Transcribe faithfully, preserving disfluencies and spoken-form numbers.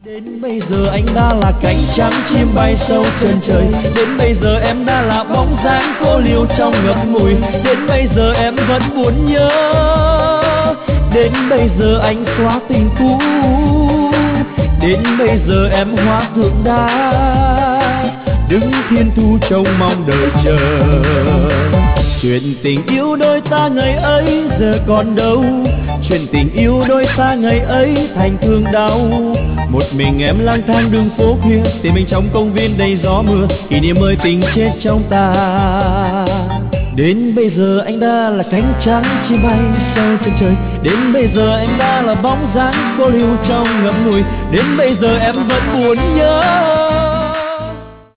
Đến bây giờ anh đã là cánh trắng chim bay sâu chân trời. Đến bây giờ em đã là bóng dáng cô liêu trong ngậm ngùi. Đến bây giờ em vẫn buồn nhớ. Đến bây giờ anh xóa tình cũ. Đến bây giờ em hóa tượng đá, đứng thiên thu trông mong đợi chờ. Chuyện tình yêu đôi ta ngày ấy giờ còn đâu. Chuyện tình yêu đôi ta ngày ấy thành thương đau. Một mình em lang thang đường phố kia, tìm mình trong công viên đầy gió mưa. Kỷ niệm ơi tình chết trong ta. Đến bây giờ anh đã là cánh trắng chim bay sâu chân trời. Đến bây giờ anh đã là bóng dáng cô liêu trong ngậm ngùi. Đến bây giờ em vẫn buồn nhớ.